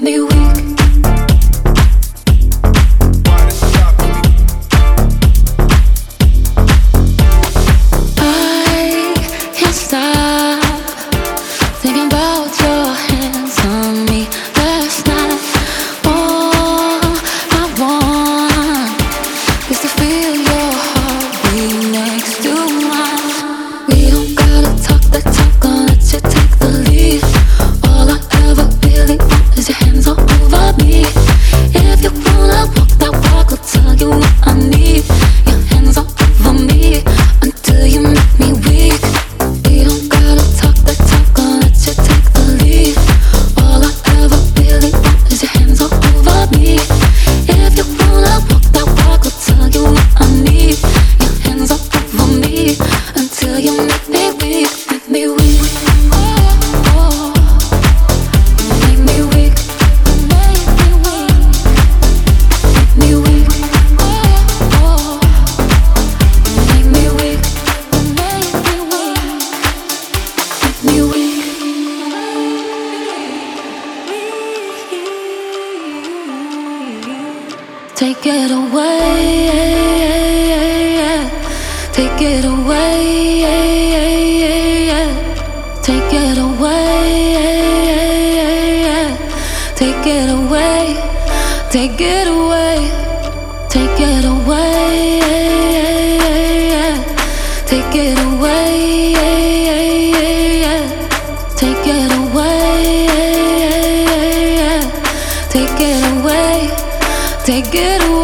me weak. I can't stop thinking about your hands on me last night. All I want is to feel your heartbeat next to mine. We don't gotta talk that talk, gonna let you take the lead. All I ever really want is your hands all over me. If you wanna walk that walk, I'll tell you what I need. Your hands all over me until you make me weak. We don't gotta talk that talk, gonna let you take the lead. All I ever really want is your hands all over me. If you wanna walk that walk, I'll tell you what I need. Your hands all over me until you make me weak, make me weak. Oh, make me weak, make me weak, make me weak. Oh, make me weak, make me weak, make me weak. Take it away, take it away, take it away, take it away, take it away, take it away, take it away, take it away, take it away, take it away.